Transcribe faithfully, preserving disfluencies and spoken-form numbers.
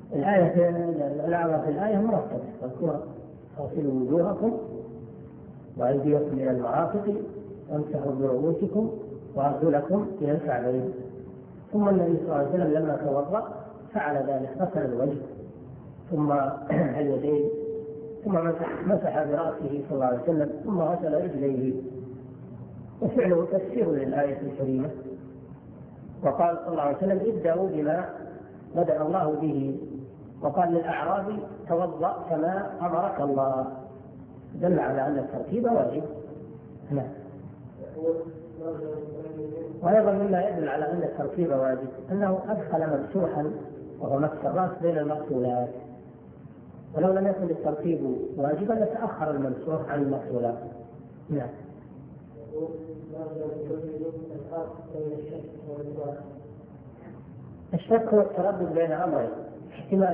الآية الأعلى في الآية مرتبة مذكورة: اغسلوا وجوهكم وأيديكم إلى المرافق وامسحوا برؤوسكم وأرجلكم إلى الكعبين. ثم النبي صلى الله عليه وسلم لما توضأ فعل ذلك، غسل الوجه ثم اليدين ثم مسح برأسه صلى الله عليه وسلم ثم غسل رجليه، وفعله تفسير للآية الكريمة. وقال صلى الله عليه وسلم: ابدأوا بما بدأ الله به. وقال للأعرابي: توضأ كما أمرك الله، دل على أن الترتيب واجب. نعم. وأيضا مما يدل على أن الترتيب واجب أنه أدخل ممسوحا وهو مسح الرأس بين المغسولات، ولو لم يكن الترتيب واجبا لتأخر الممسوح عن المغسولات. نعم. الشك هو التردد بين أمرين: